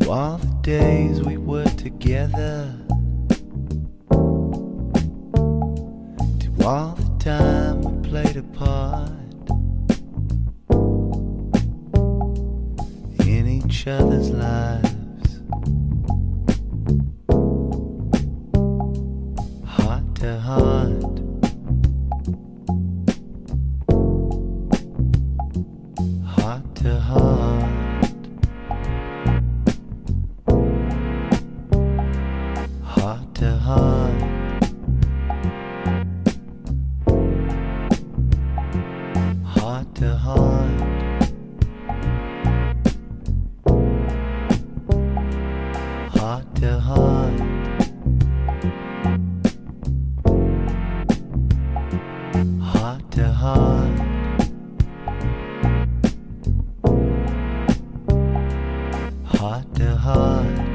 To all the days we were together, to all the time we played apart in each other's lives, heart to heart, heart to heart. Heart to heart, heart to heart, heart to heart, heart to heart, heart to heart.